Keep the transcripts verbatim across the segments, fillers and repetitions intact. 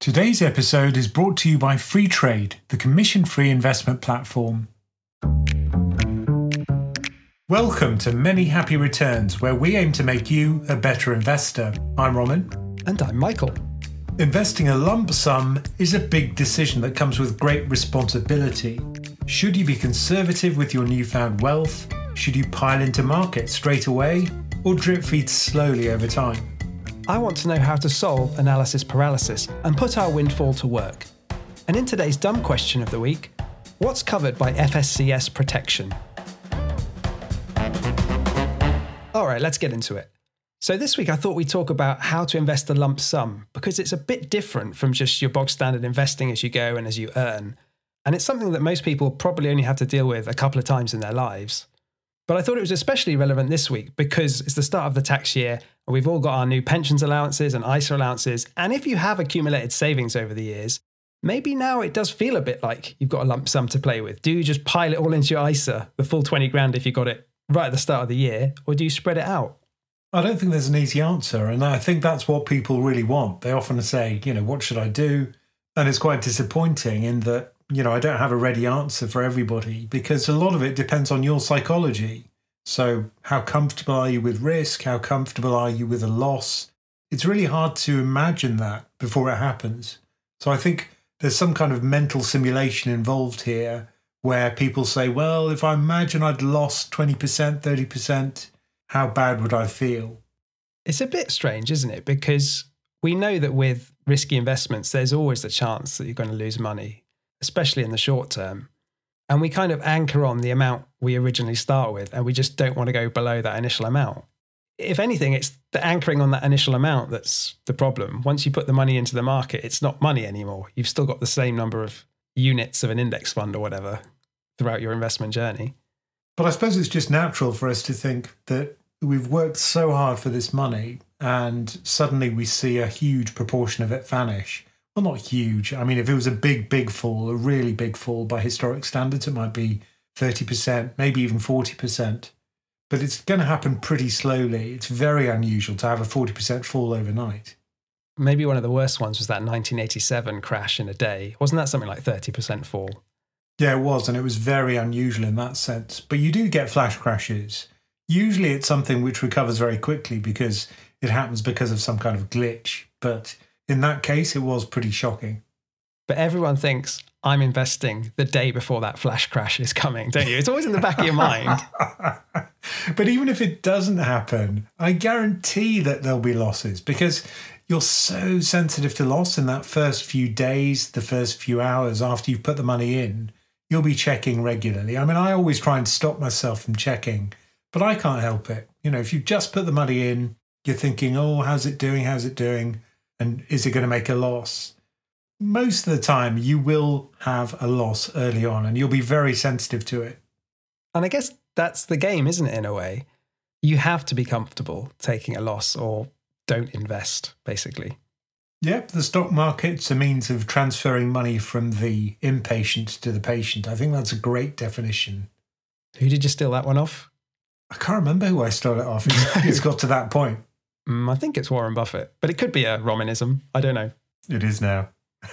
Today's episode is brought to you by Freetrade, the commission-free investment platform. Welcome to Many Happy Returns, where we aim to make you a better investor. I'm Roman. And I'm Michael. Investing a lump sum is a big decision that comes with great responsibility. Should you be conservative with your newfound wealth? Should you pile into markets straight away? Or drip feed slowly over time? I want to know how to solve analysis paralysis and put our windfall to work. And in today's dumb question of the week, what's covered by F S C S protection? All right, let's get into it. So this week I thought we'd talk about how to invest a lump sum because it's a bit different from just your bog standard investing as you go and as you earn. And it's something that most people probably only have to deal with a couple of times in their lives. But I thought it was especially relevant this week because it's the start of the tax year and we've all got our new pensions allowances and I S A allowances. And if you have accumulated savings over the years, maybe now it does feel a bit like you've got a lump sum to play with. Do you just pile it all into your I S A, the full twenty grand if you got it right at the start of the year, or do you spread it out? I don't think there's an easy answer. And I think that's what people really want. They often say, you know, what should I do? And it's quite disappointing in that, you know, I don't have a ready answer for everybody because a lot of it depends on your psychology. So how comfortable are you with risk? How comfortable are you with a loss? It's really hard to imagine that before it happens. So I think there's some kind of mental simulation involved here where people say, well, if I imagine I'd lost twenty percent, thirty percent, how bad would I feel? It's a bit strange, isn't it? Because we know that with risky investments, there's always the chance that you're going to lose money, especially in the short term. And we kind of anchor on the amount we originally start with, and we just don't want to go below that initial amount. If anything, it's the anchoring on that initial amount that's the problem. Once you put the money into the market, it's not money anymore. You've still got the same number of units of an index fund or whatever throughout your investment journey. But I suppose it's just natural for us to think that we've worked so hard for this money and suddenly we see a huge proportion of it vanish. Well, not huge. I mean, if it was a big, big fall, a really big fall by historic standards, it might be thirty percent, maybe even forty percent. But it's going to happen pretty slowly. It's very unusual to have a forty percent fall overnight. Maybe one of the worst ones was that nineteen eighty-seven crash in a day. Wasn't that something like thirty percent fall? Yeah, it was. And it was very unusual in that sense. But you do get flash crashes. Usually it's something which recovers very quickly because it happens because of some kind of glitch. But in that case, it was pretty shocking. But everyone thinks I'm investing the day before that flash crash is coming, don't you? It's always in the back of your mind. But even if it doesn't happen, I guarantee that there'll be losses because you're so sensitive to loss in that first few days, the first few hours after you've put the money in. You'll be checking regularly. I mean, I always try and stop myself from checking, but I can't help it. You know, if you just put the money in, you're thinking, oh, how's it doing? How's it doing? And is it going to make a loss? Most of the time, you will have a loss early on and you'll be very sensitive to it. And I guess that's the game, isn't it, in a way? You have to be comfortable taking a loss or don't invest, basically. Yep, the stock market's a means of transferring money from the impatient to the patient. I think that's a great definition. Who did you steal that one off? I can't remember who I stole it off. It's, it's got to that point. Mm, I think it's Warren Buffett, but it could be a Romanism. I don't know. It is now.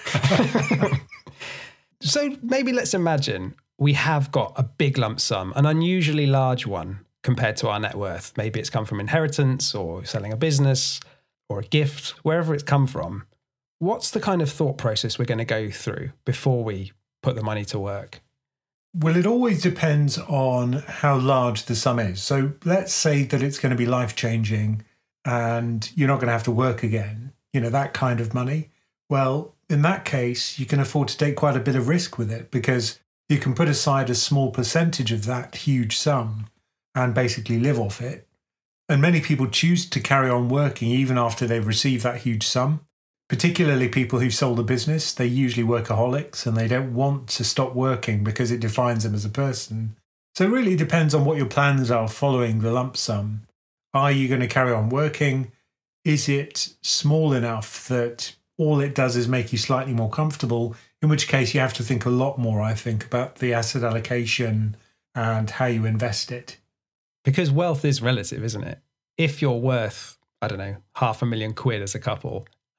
So maybe let's imagine we have got a big lump sum, an unusually large one compared to our net worth. Maybe it's come from inheritance or selling a business or a gift, wherever it's come from. What's the kind of thought process we're going to go through before we put the money to work? Well, it always depends on how large the sum is. So let's say that it's going to be life-changing and you're not going to have to work again, you know, that kind of money. Well, in that case, you can afford to take quite a bit of risk with it because you can put aside a small percentage of that huge sum and basically live off it. And many people choose to carry on working even after they've received that huge sum, particularly people who've sold a business. They're usually workaholics and they don't want to stop working because it defines them as a person. So it really depends on what your plans are following the lump sum. Are you going to carry on working? Is it small enough that all it does is make you slightly more comfortable, in which case you have to think a lot more, I think, about the asset allocation and how you invest it. Because wealth is relative, isn't it? If you're worth, I don't know, half a million quid as a couple,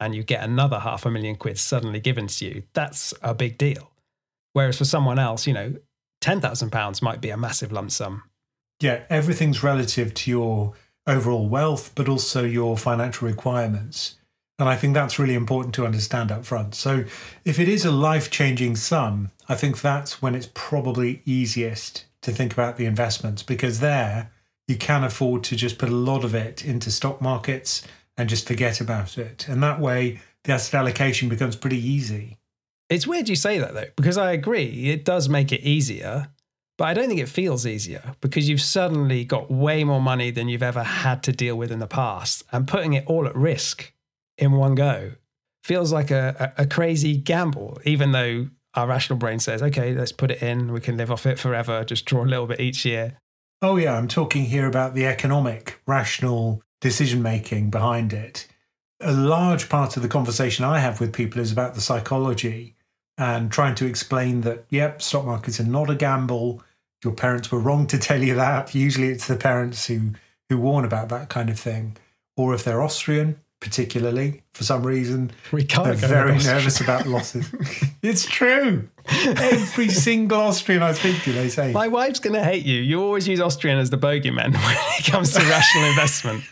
and you get another half a million quid suddenly given to you, that's a big deal. Whereas for someone else, you know, ten thousand pounds might be a massive lump sum. Yeah, everything's relative to your overall wealth, but also your financial requirements. And I think that's really important to understand up front. So if it is a life-changing sum, I think that's when it's probably easiest to think about the investments, because there you can afford to just put a lot of it into stock markets and just forget about it. And that way the asset allocation becomes pretty easy. It's weird you say that though, because I agree, it does make it easier, but I don't think it feels easier because you've suddenly got way more money than you've ever had to deal with in the past, and putting it all at risk in one go feels like a, a, a crazy gamble, even though our rational brain says, okay, let's put it in, we can live off it forever, just draw a little bit each year. Oh yeah, I'm talking here about the economic, rational decision-making behind it. A large part of the conversation I have with people is about the psychology and trying to explain that, yep, stock markets are not a gamble. Your parents were wrong to tell you that. Usually it's the parents who, who warn about that kind of thing. Or if they're Austrian, particularly, for some reason, we can't they're very nervous about losses. It's true. Every single Austrian I speak to, they say. My wife's going to hate you. You always use Austrian as the bogeyman when it comes to rational investment.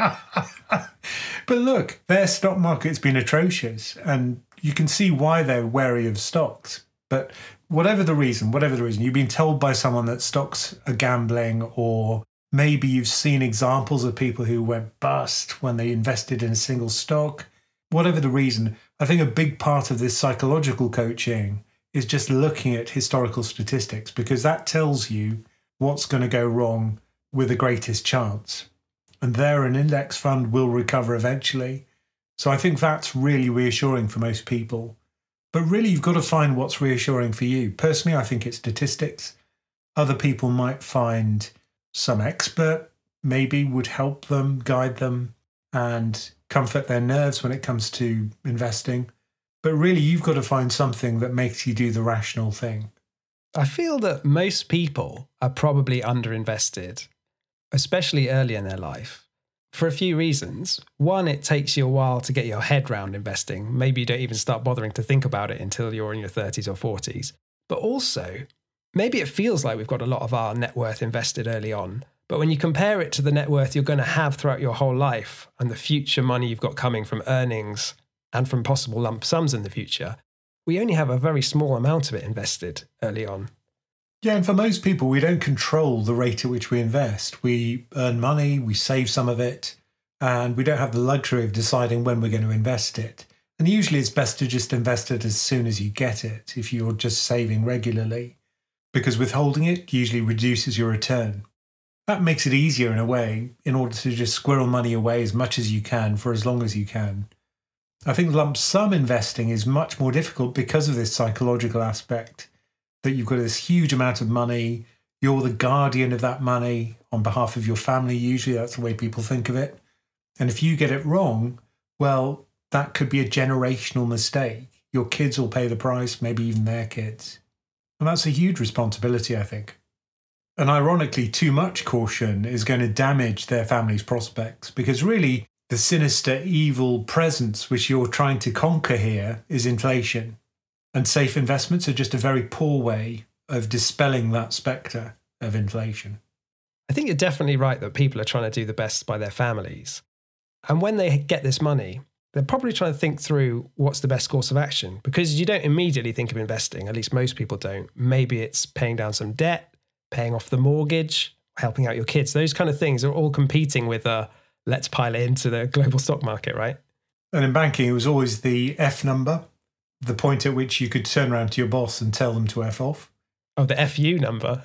But look, their stock market's been atrocious, and you can see why they're wary of stocks. But whatever the reason, whatever the reason, you've been told by someone that stocks are gambling, or maybe you've seen examples of people who went bust when they invested in a single stock. Whatever the reason, I think a big part of this psychological coaching is just looking at historical statistics, because that tells you what's going to go wrong with the greatest chance. And there, an index fund will recover eventually. So I think that's really reassuring for most people. But really, you've got to find what's reassuring for you. Personally, I think it's statistics. Other people might find some expert maybe would help them, guide them, and comfort their nerves when it comes to investing. But really, you've got to find something that makes you do the rational thing. I feel that most people are probably underinvested, especially early in their life, for a few reasons. One, it takes you a while to get your head round investing. Maybe you don't even start bothering to think about it until you're in your thirties or forties. But also, maybe it feels like we've got a lot of our net worth invested early on. But when you compare it to the net worth you're going to have throughout your whole life and the future money you've got coming from earnings and from possible lump sums in the future, we only have a very small amount of it invested early on. Yeah, and for most people, we don't control the rate at which we invest. We earn money, we save some of it, and we don't have the luxury of deciding when we're going to invest it. And usually it's best to just invest it as soon as you get it, if you're just saving regularly, because withholding it usually reduces your return. That makes it easier in a way, in order to just squirrel money away as much as you can for as long as you can. I think lump sum investing is much more difficult because of this psychological aspect, that you've got this huge amount of money, you're the guardian of that money on behalf of your family. Usually that's the way people think of it. And if you get it wrong, well, that could be a generational mistake. Your kids will pay the price, maybe even their kids. And that's a huge responsibility, I think. And ironically, too much caution is going to damage their family's prospects, because really the sinister, evil presence which you're trying to conquer here is inflation. And safe investments are just a very poor way of dispelling that spectre of inflation. I think you're definitely right that people are trying to do the best by their families. And when they get this money, they're probably trying to think through what's the best course of action, because you don't immediately think of investing, at least most people don't. Maybe it's paying down some debt, paying off the mortgage, helping out your kids. Those kind of things are all competing with a let's pile it into the global stock market, right? And in banking, it was always the F number, the point at which you could turn around to your boss and tell them to F off. Oh, the F U number.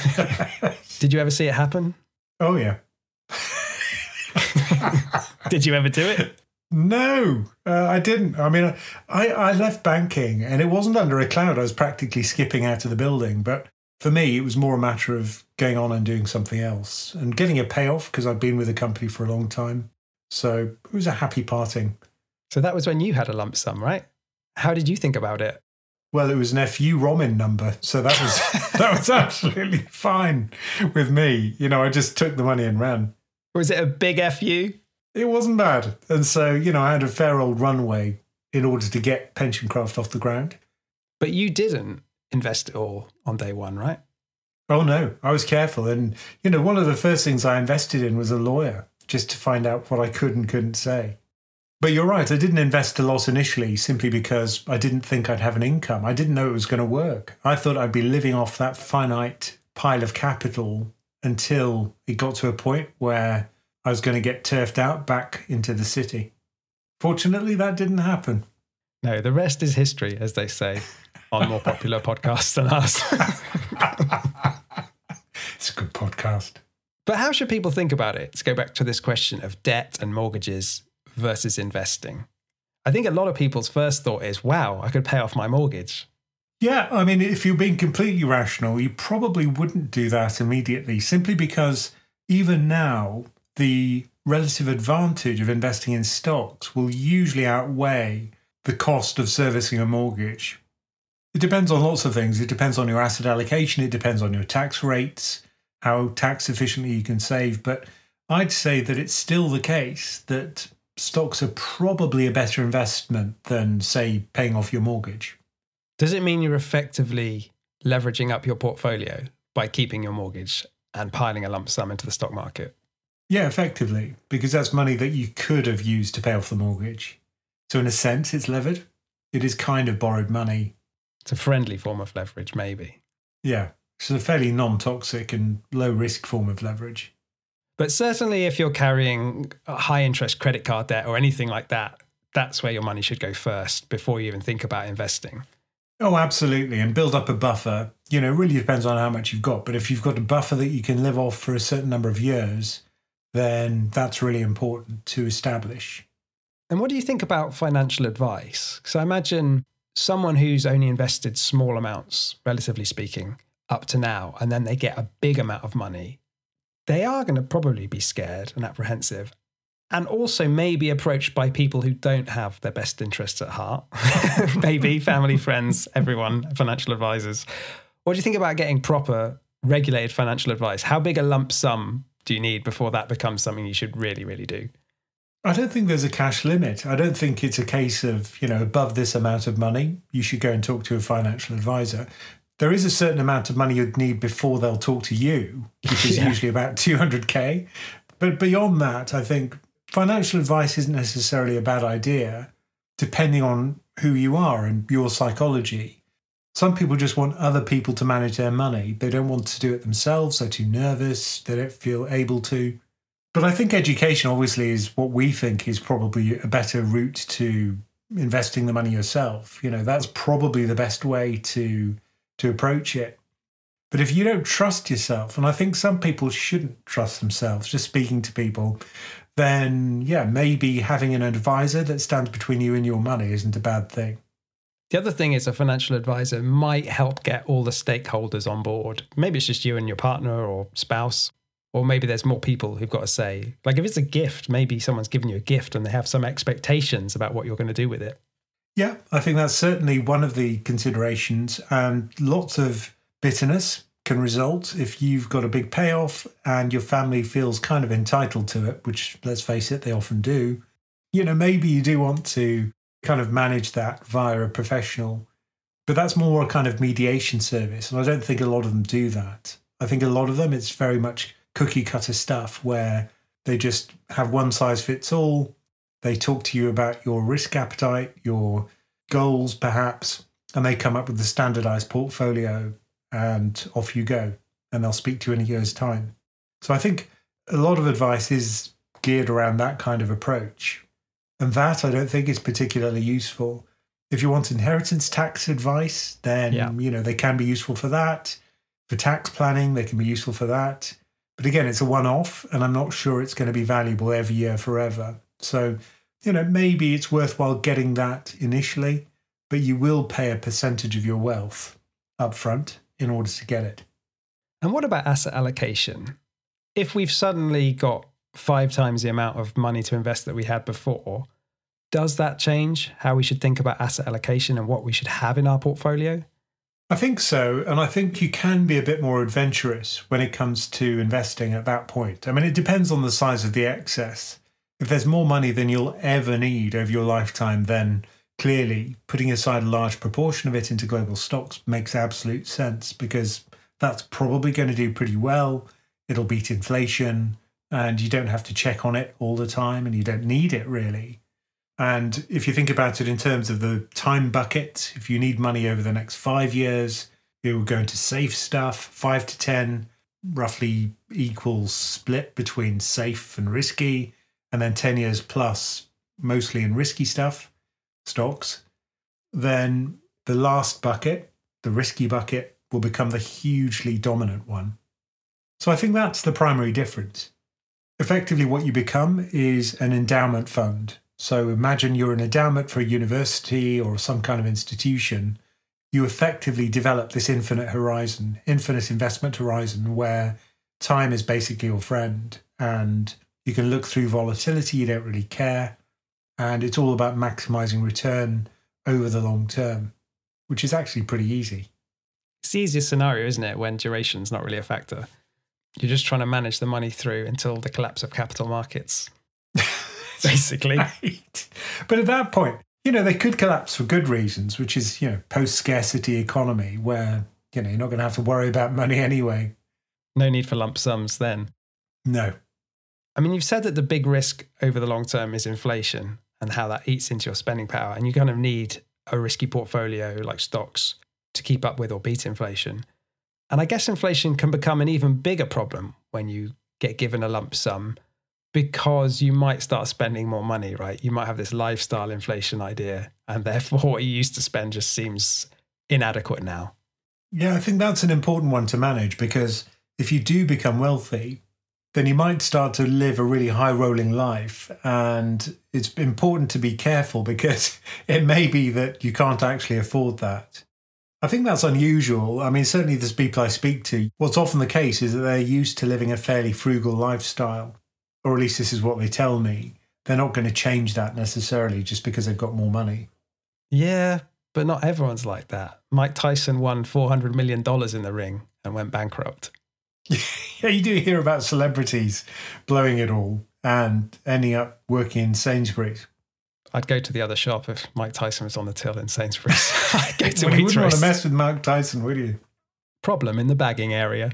Did you ever see it happen? Oh, yeah. Did you ever do it? No, uh, I didn't. I mean, I, I left banking and it wasn't under a cloud. I was practically skipping out of the building. But for me, it was more a matter of going on and doing something else and getting a payoff, because I'd been with the company for a long time. So it was a happy parting. So that was when you had a lump sum, right? How did you think about it? Well, it was an F U Romin number, so that was that was absolutely fine with me. You know, I just took the money and ran. Was it a big F U? It wasn't bad. And so, you know, I had a fair old runway in order to get PensionCraft off the ground. But you didn't invest it all on day one, right? Oh, no, I was careful. And, you know, one of the first things I invested in was a lawyer, just to find out what I could and couldn't say. But you're right, I didn't invest a lot initially simply because I didn't think I'd have an income. I didn't know it was going to work. I thought I'd be living off that finite pile of capital until it got to a point where I was going to get turfed out back into the city. Fortunately, that didn't happen. No, the rest is history, as they say on more popular podcasts than us. It's a good podcast. But how should people think about it? Let's go back to this question of debt and mortgages versus investing. I think a lot of people's first thought is, wow, I could pay off my mortgage. Yeah, I mean, if you're being completely rational, you probably wouldn't do that immediately, simply because even now, the relative advantage of investing in stocks will usually outweigh the cost of servicing a mortgage. It depends on lots of things. It depends on your asset allocation. It depends on your tax rates, how tax efficiently you can save. But I'd say that it's still the case that stocks are probably a better investment than, say, paying off your mortgage. Does it mean you're effectively leveraging up your portfolio by keeping your mortgage and piling a lump sum into the stock market? Yeah, effectively, because that's money that you could have used to pay off the mortgage. So in a sense, it's levered. It is kind of borrowed money. It's a friendly form of leverage, maybe. Yeah, it's a fairly non-toxic and low-risk form of leverage. But certainly if you're carrying a high-interest credit card debt or anything like that, that's where your money should go first before you even think about investing. Oh, absolutely. And build up a buffer. You know, it really depends on how much you've got. But if you've got a buffer that you can live off for a certain number of years, then that's really important to establish. And what do you think about financial advice? Because I imagine someone who's only invested small amounts, relatively speaking, up to now, and then they get a big amount of money, they are going to probably be scared and apprehensive, and also maybe approached by people who don't have their best interests at heart. Maybe family, friends, everyone, financial advisors. What do you think about getting proper, regulated financial advice? How big a lump sum do you need before that becomes something you should really, really do? I don't think there's a cash limit. I don't think it's a case of, you know, above this amount of money, you should go and talk to a financial advisor. There is a certain amount of money you'd need before they'll talk to you, which is yeah. usually about two hundred K. But beyond that, I think financial advice isn't necessarily a bad idea, depending on who you are and your psychology. Some people just want other people to manage their money. They don't want to do it themselves. They're too nervous. They don't feel able to. But I think education obviously is what we think is probably a better route to investing the money yourself. You know, that's probably the best way to to approach it. But if you don't trust yourself, and I think some people shouldn't trust themselves, just speaking to people, then yeah, maybe having an advisor that stands between you and your money isn't a bad thing. The other thing is a financial advisor might help get all the stakeholders on board. Maybe it's just you and your partner or spouse. Or maybe there's more people who've got a say. Like if it's a gift, maybe someone's given you a gift and they have some expectations about what you're going to do with it. Yeah, I think that's certainly one of the considerations. And lots of bitterness can result if you've got a big payoff and your family feels kind of entitled to it, which, let's face it, they often do. You know, maybe you do want to kind of manage that via a professional, but that's more a kind of mediation service. And I don't think a lot of them do that. I think a lot of them, it's very much cookie cutter stuff where they just have one size fits all. They talk to you about your risk appetite, your goals perhaps, and they come up with a standardized portfolio and off you go. And they'll speak to you in a year's time. So I think a lot of advice is geared around that kind of approach. And that I don't think is particularly useful. If you want inheritance tax advice, then, yeah. you know, they can be useful for that. For tax planning, they can be useful for that. But again, it's a one-off, and I'm not sure it's going to be valuable every year forever. So, you know, maybe it's worthwhile getting that initially, but you will pay a percentage of your wealth up front in order to get it. And what about asset allocation? If we've suddenly got five times the amount of money to invest that we had before, does that change how we should think about asset allocation and what we should have in our portfolio? I think so. And I think you can be a bit more adventurous when it comes to investing at that point. I mean, it depends on the size of the excess. If there's more money than you'll ever need over your lifetime, then clearly putting aside a large proportion of it into global stocks makes absolute sense, because that's probably going to do pretty well. It'll beat inflation, and you don't have to check on it all the time, and you don't need it really. And if you think about it in terms of the time bucket, if you need money over the next five years, it will go into safe stuff. Five to ten, roughly equals split between safe and risky. And then ten years plus, mostly in risky stuff, stocks. Then the last bucket, the risky bucket, will become the hugely dominant one. So I think that's the primary difference. Effectively, what you become is an endowment fund. So imagine you're an endowment for a university or some kind of institution. You effectively develop this infinite horizon, infinite investment horizon, where time is basically your friend, and you can look through volatility, you don't really care, and it's all about maximizing return over the long term, which is actually pretty easy. It's the easiest scenario, isn't it, when duration's not really a factor? You're just trying to manage the money through until the collapse of capital markets, basically. Right. But at that point, you know, they could collapse for good reasons, which is, you know, post-scarcity economy where, you know, you're not going to have to worry about money anyway. No need for lump sums then. No. I mean, you've said that the big risk over the long term is inflation and how that eats into your spending power. And you kind of need a risky portfolio like stocks to keep up with or beat inflation. And I guess inflation can become an even bigger problem when you get given a lump sum, because you might start spending more money, right? You might have this lifestyle inflation idea, and therefore what you used to spend just seems inadequate now. Yeah, I think that's an important one to manage, because if you do become wealthy, then you might start to live a really high rolling life. And it's important to be careful, because it may be that you can't actually afford that. I think that's unusual. I mean, certainly there's people I speak to. What's often the case is that they're used to living a fairly frugal lifestyle, or at least this is what they tell me. They're not going to change that necessarily just because they've got more money. Yeah, but not everyone's like that. Mike Tyson won four hundred million dollars in the ring and went bankrupt. Yeah, you do hear about celebrities blowing it all and ending up working in Sainsbury's. I'd go to the other shop if Mike Tyson was on the till in Sainsbury's. I'd go to Well, you wouldn't want to Waitrose. mess with Mike Tyson, would you? Problem in the bagging area.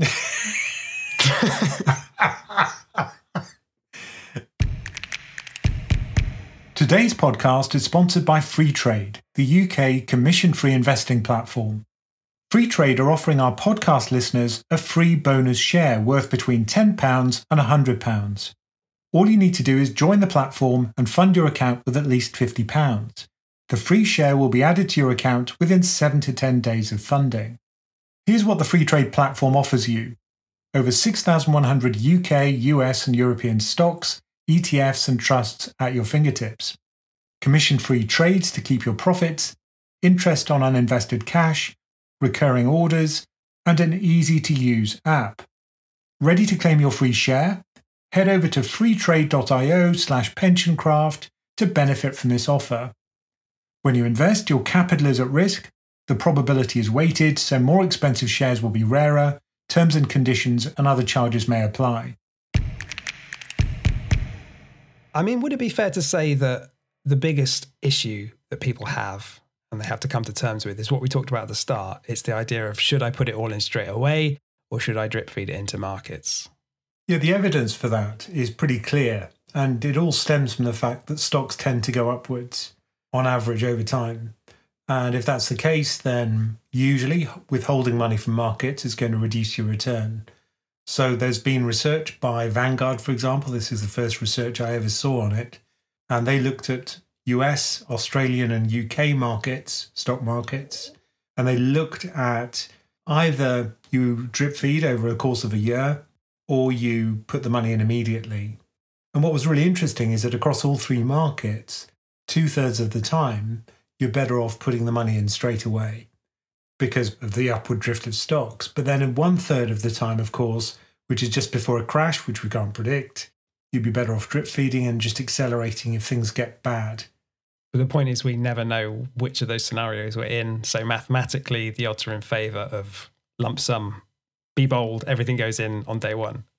Today's podcast is sponsored by Freetrade, the U K commission-free investing platform. Freetrade are offering our podcast listeners a free bonus share worth between ten pounds and one hundred pounds. All you need to do is join the platform and fund your account with at least fifty pounds. The free share will be added to your account within seven to ten days of funding. Here's what the Freetrade platform offers you. Over six thousand one hundred U K, U S and European stocks, E T Fs and trusts at your fingertips. Commission-free trades to keep your profits, interest on uninvested cash, recurring orders, and an easy-to-use app. Ready to claim your free share? Head over to freetrade.io slash pensioncraft to benefit from this offer. When you invest, your capital is at risk, the probability is weighted, so more expensive shares will be rarer, terms and conditions and other charges may apply. I mean, would it be fair to say that the biggest issue that people have and they have to come to terms with is what we talked about at the start? It's the idea of, should I put it all in straight away or should I drip feed it into markets? Yeah, the evidence for that is pretty clear, and it all stems from the fact that stocks tend to go upwards on average over time. And if that's the case, then usually withholding money from markets is going to reduce your return. So there's been research by Vanguard, for example. This is the first research I ever saw on it. And they looked at U S, Australian and U K markets, stock markets, and they looked at either you drip feed over a course of a year or you put the money in immediately. And what was really interesting is that across all three markets, two-thirds of the time, you're better off putting the money in straight away because of the upward drift of stocks. But then in one-third of the time, of course, which is just before a crash, which we can't predict, you'd be better off drip feeding and just accelerating if things get bad. But the point is we never know which of those scenarios we're in. So mathematically, the odds are in favour of lump sum. Be bold, everything goes in on day one.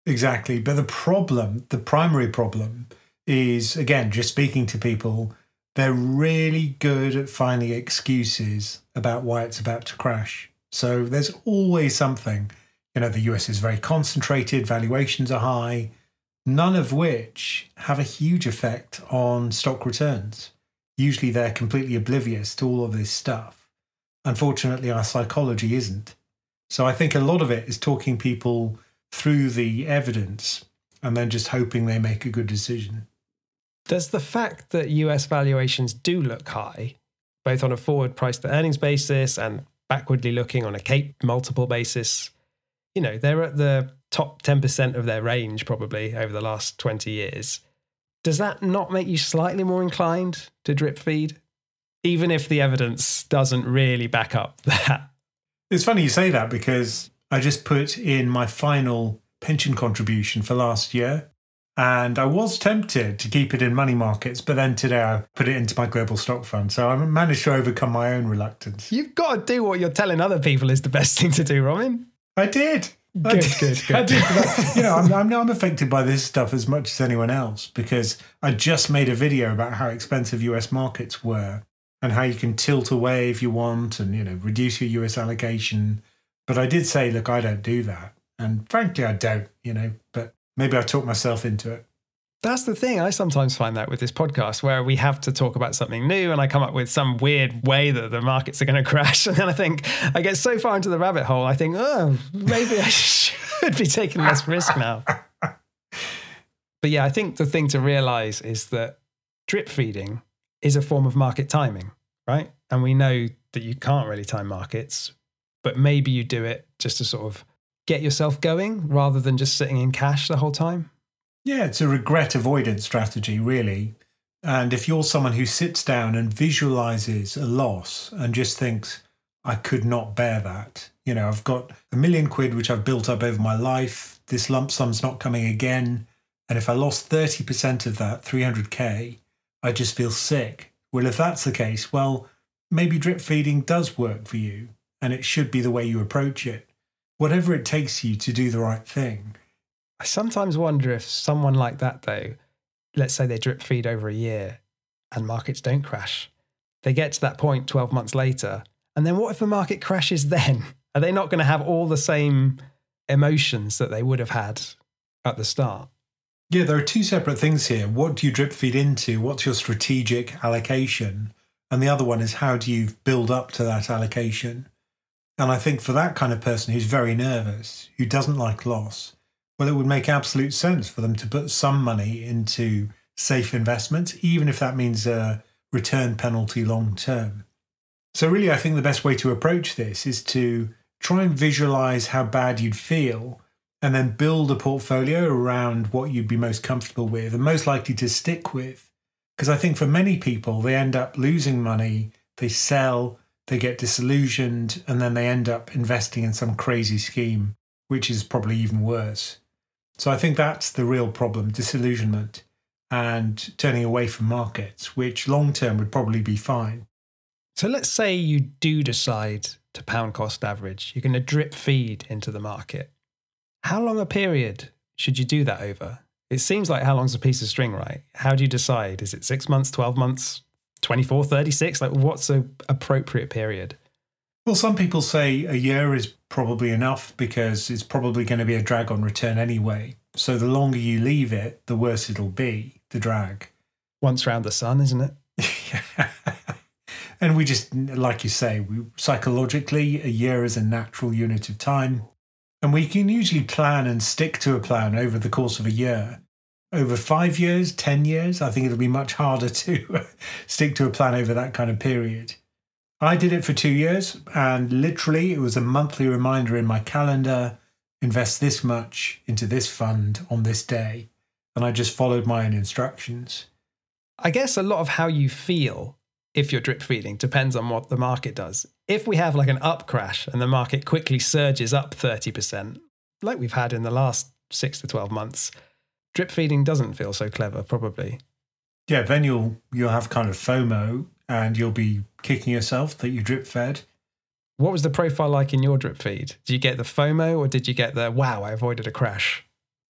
Exactly. But the problem, the primary problem is, again, just speaking to people, they're really good at finding excuses about why it's about to crash. So there's always something. You know, the U S is very concentrated, valuations are high, none of which have a huge effect on stock returns. Usually they're completely oblivious to all of this stuff. Unfortunately, our psychology isn't. So I think a lot of it is talking people through the evidence and then just hoping they make a good decision. Does the fact that U S valuations do look high, both on a forward price to earnings basis and backwardly looking on a CAPE multiple basis, you know, they're at the top ten percent of their range probably over the last twenty years. Does that not make you slightly more inclined to drip feed, even if the evidence doesn't really back up that? It's funny you say that because I just put in my final pension contribution for last year. And I was tempted to keep it in money markets, but then today I put it into my global stock fund. So I managed to overcome my own reluctance. You've got to do what you're telling other people is the best thing to do, Robin. I did. Good, I did. good, good. I did. But, you know, I'm, I'm, I'm affected by this stuff as much as anyone else because I just made a video about how expensive U S markets were and how you can tilt away if you want and, you know, reduce your U S allocation. But I did say, look, I don't do that. And frankly, I don't, you know, but maybe I talked myself into it. That's the thing. I sometimes find that with this podcast where we have to talk about something new and I come up with some weird way that the markets are going to crash. And then I think I get so far into the rabbit hole, I think, oh, maybe I should be taking less risk now. But yeah, I think the thing to realize is that drip feeding is a form of market timing, right? And we know that you can't really time markets, but maybe you do it just to sort of get yourself going rather than just sitting in cash the whole time. Yeah, it's a regret avoidance strategy, really. And if you're someone who sits down and visualizes a loss and just thinks, I could not bear that. You know, I've got a million quid, which I've built up over my life. This lump sum's not coming again. And if I lost thirty percent of that, three hundred K, I just feel sick. Well, if that's the case, well, maybe drip feeding does work for you. And it should be the way you approach it. Whatever it takes you to do the right thing. I sometimes wonder if someone like that, though, let's say they drip feed over a year and markets don't crash. They get to that point twelve months later. And then what if the market crashes then? Are they not going to have all the same emotions that they would have had at the start? Yeah, there are two separate things here. What do you drip feed into? What's your strategic allocation? And the other one is how do you build up to that allocation? And I think for that kind of person who's very nervous, who doesn't like loss, well, it would make absolute sense for them to put some money into safe investments, even if that means a return penalty long term. So really, I think the best way to approach this is to try and visualize how bad you'd feel and then build a portfolio around what you'd be most comfortable with and most likely to stick with. Because I think for many people, they end up losing money, they sell, they get disillusioned, and then they end up investing in some crazy scheme, which is probably even worse. So I think that's the real problem, disillusionment and turning away from markets, which long term would probably be fine. So let's say you do decide to pound cost average. You're going to drip feed into the market. How long a period should you do that over? It seems like how long's a piece of string, right? How do you decide? Is it six months, twelve months, twenty-four, thirty-six? Like what's an appropriate period? Well, some people say a year is probably enough because it's probably going to be a drag on return anyway. So the longer you leave it, the worse it'll be, the drag. Once round the sun, isn't it? And we just, like you say, we, psychologically, a year is a natural unit of time. And we can usually plan and stick to a plan over the course of a year. Over five years, ten years, I think it'll be much harder to stick to a plan over that kind of period. I did it for two years and literally it was a monthly reminder in my calendar, invest this much into this fund on this day. And I just followed my own instructions. I guess a lot of how you feel if you're drip feeding depends on what the market does. If we have like an up crash and the market quickly surges up thirty percent, like we've had in the last six to twelve months, drip feeding doesn't feel so clever, probably. Yeah, then you'll you'll have kind of FOMO and you'll be kicking yourself that you drip fed. What was the profile like in your drip feed? Did you get the FOMO or did you get the, wow, I avoided a crash?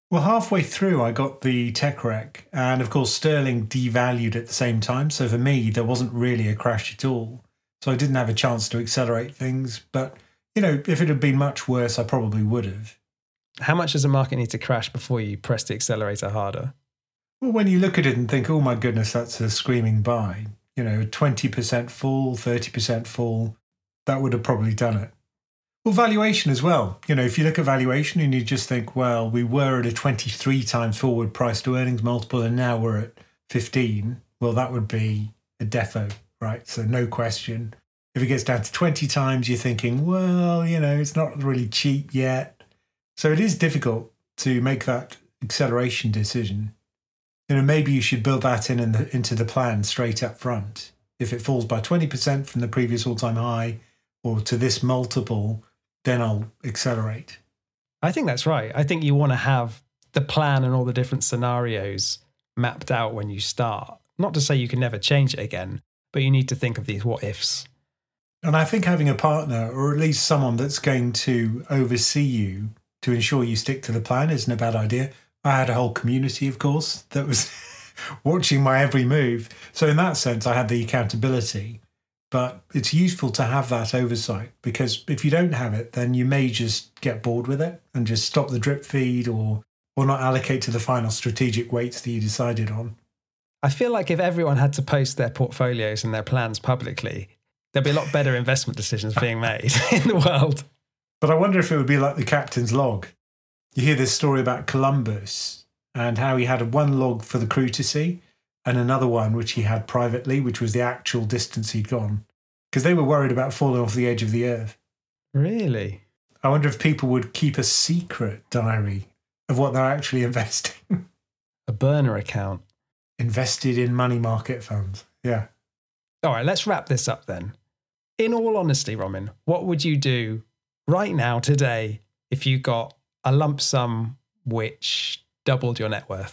Well, halfway through, I got the tech wreck. And of course, sterling devalued at the same time. So for me, there wasn't really a crash at all. So I didn't have a chance to accelerate things. But, you know, if it had been much worse, I probably would have. How much does the market need to crash before you press the accelerator harder? Well, when you look at it and think, oh, my goodness, that's a screaming buy, you know, twenty percent fall, thirty percent fall, that would have probably done it. Well, valuation as well. You know, if you look at valuation and you just think, well, we were at a twenty-three times forward price to earnings multiple and now we're at fifteen, well, that would be a defo, right? So no question. If it gets down to twenty times, you're thinking, well, you know, it's not really cheap yet. So it is difficult to make that acceleration decision. You know, maybe you should build that in, in the, into the plan straight up front. If it falls by twenty percent from the previous all-time high or to this multiple, then I'll accelerate. I think that's right. I think you want to have the plan and all the different scenarios mapped out when you start. Not to say you can never change it again, but you need to think of these what ifs. And I think having a partner, or at least someone that's going to oversee you to ensure you stick to the plan, isn't a bad idea. I had a whole community, of course, that was watching my every move. So in that sense, I had the accountability. But it's useful to have that oversight, because if you don't have it, then you may just get bored with it and just stop the drip feed or or not allocate to the final strategic weights that you decided on. I feel like if everyone had to post their portfolios and their plans publicly, there'd be a lot better investment decisions being made in the world. But I wonder if it would be like the captain's log. You hear this story about Columbus and how he had one log for the crew to see and another one which he had privately, which was the actual distance he'd gone, because they were worried about falling off the edge of the earth. Really? I wonder if people would keep a secret diary of what they're actually investing. A burner account. Invested in money market funds. Yeah. All right, let's wrap this up then. In all honesty, Roman, what would you do right now, today, if you got a lump sum which doubled your net worth?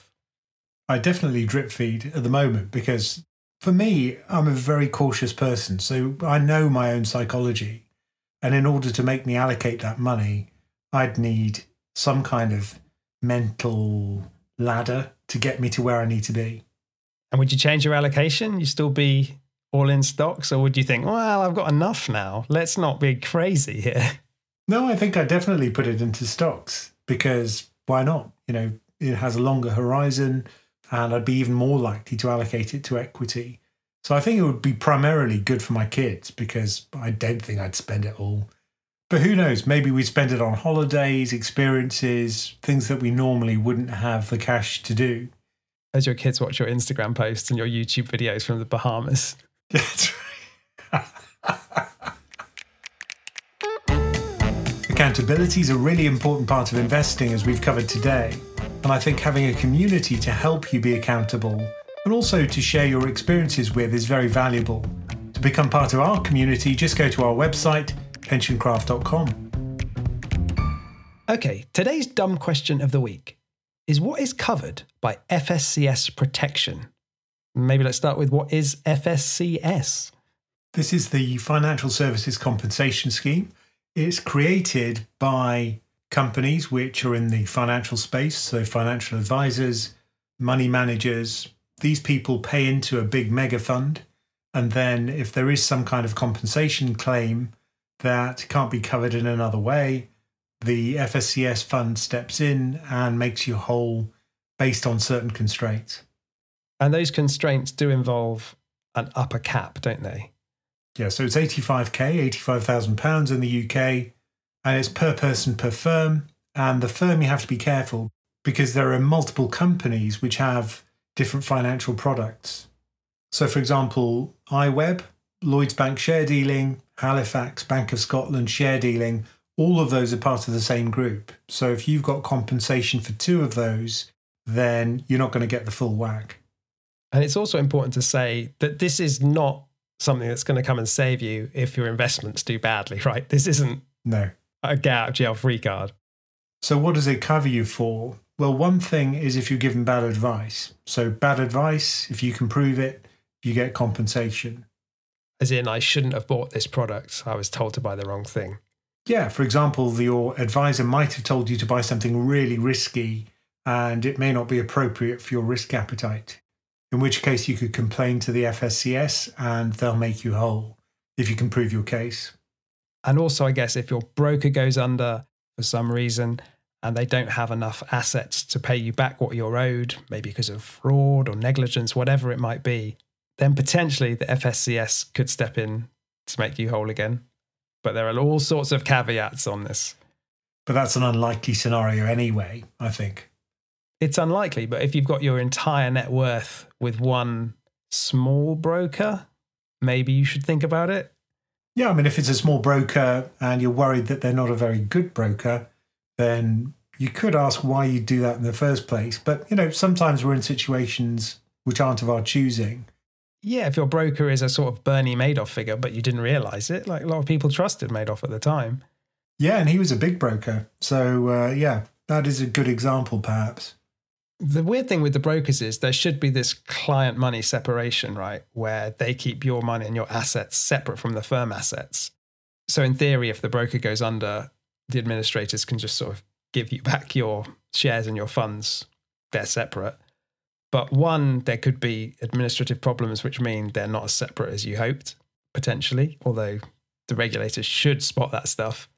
I definitely drip feed at the moment, because for me, I'm a very cautious person. So I know my own psychology. And in order to make me allocate that money, I'd need some kind of mental ladder to get me to where I need to be. And would you change your allocation? You still be all in stocks? Or would you think, well, I've got enough now. Let's not be crazy here. No, I think I definitely put it into stocks, because why not? You know, it has a longer horizon. And I'd be even more likely to allocate it to equity. So I think it would be primarily good for my kids, because I don't think I'd spend it all. But who knows? Maybe we'd spend it on holidays, experiences, things that we normally wouldn't have the cash to do. As your kids watch your Instagram posts and your YouTube videos from the Bahamas. That's right. Accountability is a really important part of investing, as we've covered today. And I think having a community to help you be accountable and also to share your experiences with is very valuable. To become part of our community, just go to our website, pension craft dot com. Okay, today's dumb question of the week is, what is covered by F S C S protection? Maybe let's start with, what is F S C S? This is the Financial Services Compensation Scheme. It's created by companies which are in the financial space, so financial advisors, money managers. These people pay into a big mega fund, and then if there is some kind of compensation claim that can't be covered in another way, the F S C S fund steps in and makes you whole based on certain constraints. And those constraints do involve an upper cap, don't they? Yeah, so it's eighty-five K, eighty-five thousand pounds in the U K. And it's per person per firm. And the firm, you have to be careful, because there are multiple companies which have different financial products. So, for example, iWeb, Lloyds Bank share dealing, Halifax, Bank of Scotland share dealing, all of those are part of the same group. So if you've got compensation for two of those, then you're not going to get the full whack. And it's also important to say that this is not something that's going to come and save you if your investments do badly, right? This isn't No. a get out of jail free card. So what does it cover you for? Well, one thing is if you're given bad advice. So bad advice, if you can prove it, you get compensation. As in, I shouldn't have bought this product. I was told to buy the wrong thing. Yeah, for example, the, your advisor might have told you to buy something really risky and it may not be appropriate for your risk appetite, in which case you could complain to the F S C S and they'll make you whole if you can prove your case. And also, I guess, if your broker goes under for some reason and they don't have enough assets to pay you back what you're owed, maybe because of fraud or negligence, whatever it might be, then potentially the F S C S could step in to make you whole again. But there are all sorts of caveats on this. But that's an unlikely scenario anyway, I think. It's unlikely, but if you've got your entire net worth with one small broker, maybe you should think about it. Yeah, I mean, if it's a small broker and you're worried that they're not a very good broker, then you could ask why you do that in the first place. But, you know, sometimes we're in situations which aren't of our choosing. Yeah, if your broker is a sort of Bernie Madoff figure, but you didn't realize it, like a lot of people trusted Madoff at the time. Yeah, and he was a big broker. So, uh, yeah, that is a good example, perhaps. The weird thing with the brokers is there should be this client money separation, right? Where they keep your money and your assets separate from the firm assets. So in theory, if the broker goes under, the administrators can just sort of give you back your shares and your funds. They're separate. But one, there could be administrative problems, which mean they're not as separate as you hoped, potentially, although the regulators should spot that stuff.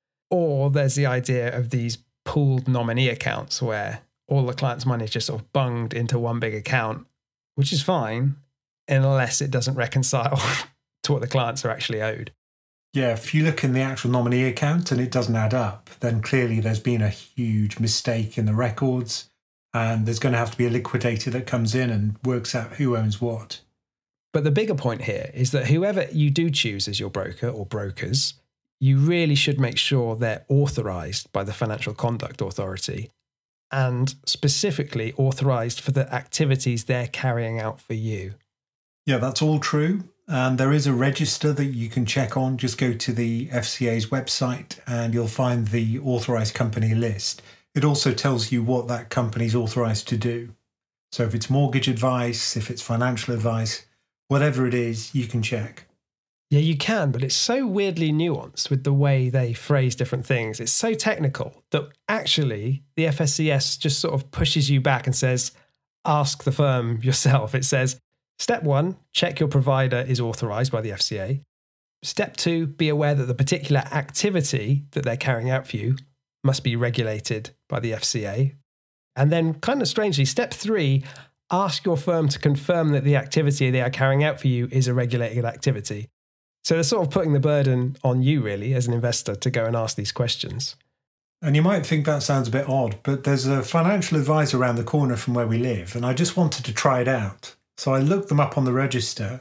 Or there's the idea of these pooled nominee accounts where all the client's money is just sort of bunged into one big account, which is fine, unless it doesn't reconcile to what the clients are actually owed. Yeah, if you look in the actual nominee account and it doesn't add up, then clearly there's been a huge mistake in the records, and there's going to have to be a liquidator that comes in and works out who owns what. But the bigger point here is that whoever you do choose as your broker or brokers, you really should make sure they're authorised by the Financial Conduct Authority, and specifically authorised for the activities they're carrying out for you. Yeah, that's all true. And there is a register that you can check on. Just go to the F C A's website and you'll find the authorised company list. It also tells you what that company's authorised to do. So if it's mortgage advice, if it's financial advice, whatever it is, you can check. Yeah, you can, but it's so weirdly nuanced with the way they phrase different things. It's so technical that actually the F S C S just sort of pushes you back and says, ask the firm yourself. It says, step one, check your provider is authorised by the F C A. Step two, be aware that the particular activity that they're carrying out for you must be regulated by the F C A. And then, kind of strangely, step three, ask your firm to confirm that the activity they are carrying out for you is a regulated activity. So they're sort of putting the burden on you, really, as an investor, to go and ask these questions. And you might think that sounds a bit odd, but there's a financial advisor around the corner from where we live, and I just wanted to try it out. So I looked them up on the register,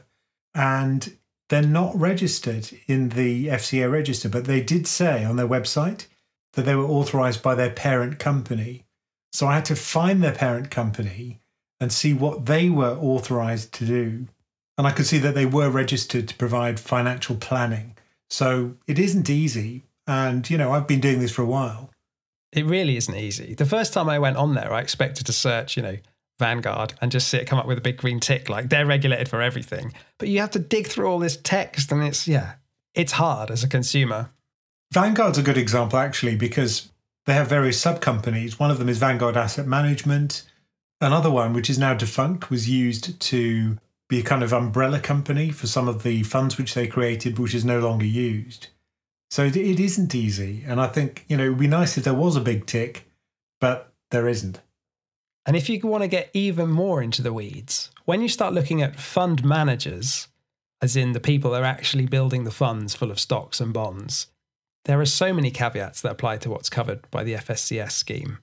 and they're not registered in the F C A register, but they did say on their website that they were authorised by their parent company. So I had to find their parent company and see what they were authorised to do. And I could see that they were registered to provide financial planning. So it isn't easy. And, you know, I've been doing this for a while. It really isn't easy. The first time I went on there, I expected to search, you know, Vanguard and just see it come up with a big green tick, like they're regulated for everything. But you have to dig through all this text and it's, yeah, it's hard as a consumer. Vanguard's a good example, actually, because they have various sub-companies. One of them is Vanguard Asset Management. Another one, which is now defunct, was used to be a kind of umbrella company for some of the funds which they created, which is no longer used. So it, it isn't easy. And I think, you know, it would be nice if there was a big tick, but there isn't. And if you want to get even more into the weeds, when you start looking at fund managers, as in the people that are actually building the funds full of stocks and bonds, there are so many caveats that apply to what's covered by the F S C S scheme.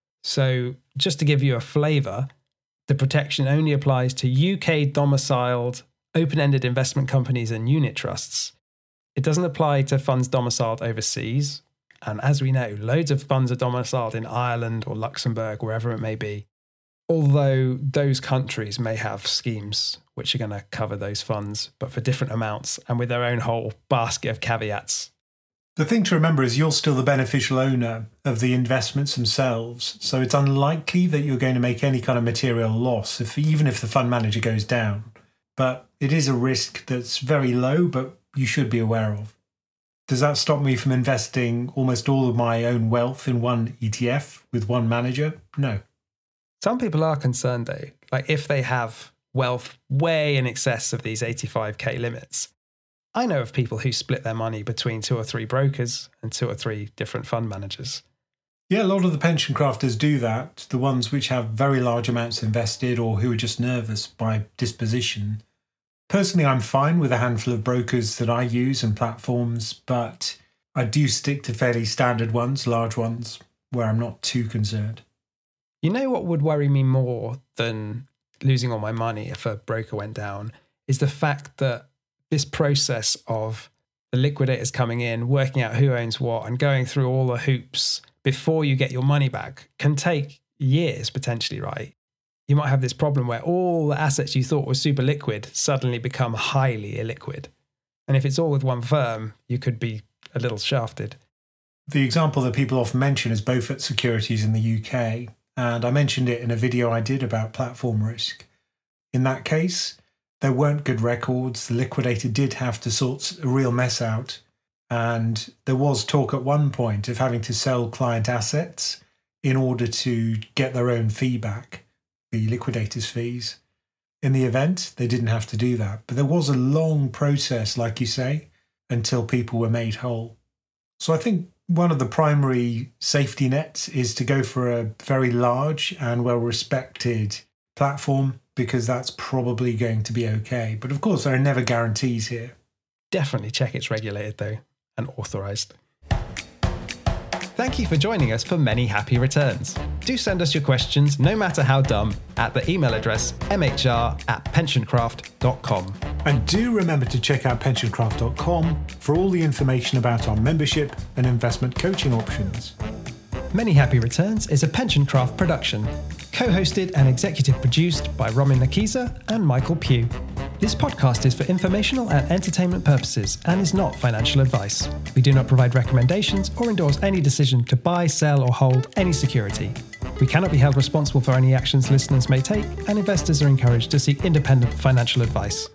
So just to give you a flavour, the protection only applies to U K domiciled open-ended investment companies and unit trusts. It doesn't apply to funds domiciled overseas. And as we know, loads of funds are domiciled in Ireland or Luxembourg, wherever it may be. Although those countries may have schemes which are going to cover those funds, but for different amounts and with their own whole basket of caveats. The thing to remember is you're still the beneficial owner of the investments themselves. So it's unlikely that you're going to make any kind of material loss, if even if the fund manager goes down. But it is a risk that's very low, but you should be aware of. Does that stop me from investing almost all of my own wealth in one E T F with one manager? No. Some people are concerned though, like if they have wealth way in excess of these eighty-five K limits. I know of people who split their money between two or three brokers and two or three different fund managers. Yeah, a lot of the pension crafters do that. The ones which have very large amounts invested or who are just nervous by disposition. Personally, I'm fine with a handful of brokers that I use and platforms, but I do stick to fairly standard ones, large ones, where I'm not too concerned. You know what would worry me more than losing all my money if a broker went down is the fact that this process of the liquidators coming in, working out who owns what and going through all the hoops before you get your money back can take years potentially, right? You might have this problem where all the assets you thought were super liquid suddenly become highly illiquid. And if it's all with one firm, you could be a little shafted. The example that people often mention is Beaufort Securities in the U K. And I mentioned it in a video I did about platform risk. In that case, there weren't good records. The liquidator did have to sort a real mess out. And there was talk at one point of having to sell client assets in order to get their own fee back, the liquidator's fees. In the event, they didn't have to do that. But there was a long process, like you say, until people were made whole. So I think one of the primary safety nets is to go for a very large and well-respected platform, because that's probably going to be okay. But of course, there are never guarantees here. Definitely check it's regulated though and authorized. Thank you for joining us for Many Happy Returns. Do send us your questions, no matter how dumb, at the email address m h r at pensioncraft dot com. And do remember to check out pensioncraft dot com for all the information about our membership and investment coaching options. Many Happy Returns is a Pensioncraft production, co-hosted and executive produced by Romin Nakiza and Michael Pugh. This podcast is for informational and entertainment purposes and is not financial advice. We do not provide recommendations or endorse any decision to buy, sell, or hold any security. We cannot be held responsible for any actions listeners may take, and investors are encouraged to seek independent financial advice.